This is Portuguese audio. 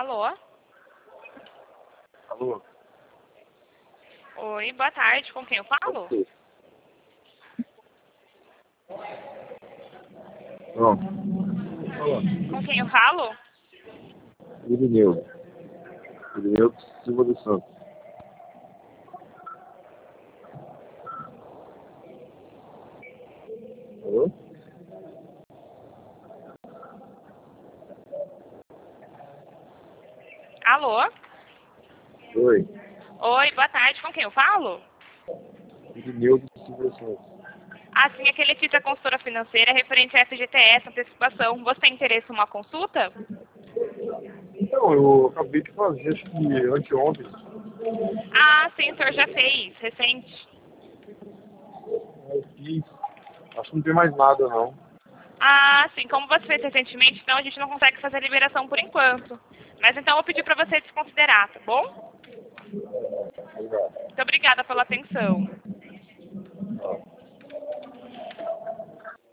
Alô? Alô? Oi, boa tarde. Com quem eu falo? Pronto. Alô? Com quem eu falo? Irineu. Irineu Silva dos Santos. Alô? Alô? Oi. Oi, boa tarde. Com quem eu falo? Irineu Silva dos Santos. Assim, aquele FITA Consultora Financeira referente a FGTS, antecipação. Você tem interesse em uma consulta? Então, eu acabei de fazer, acho que anteontem. Ah, sim, o senhor já fez, recente. Eu fiz. Acho que não tem mais nada, não. Ah, sim, como você fez recentemente, então a gente não consegue fazer a liberação por enquanto. Mas então eu vou pedir para você desconsiderar, tá bom? Obrigado. Muito obrigada pela atenção.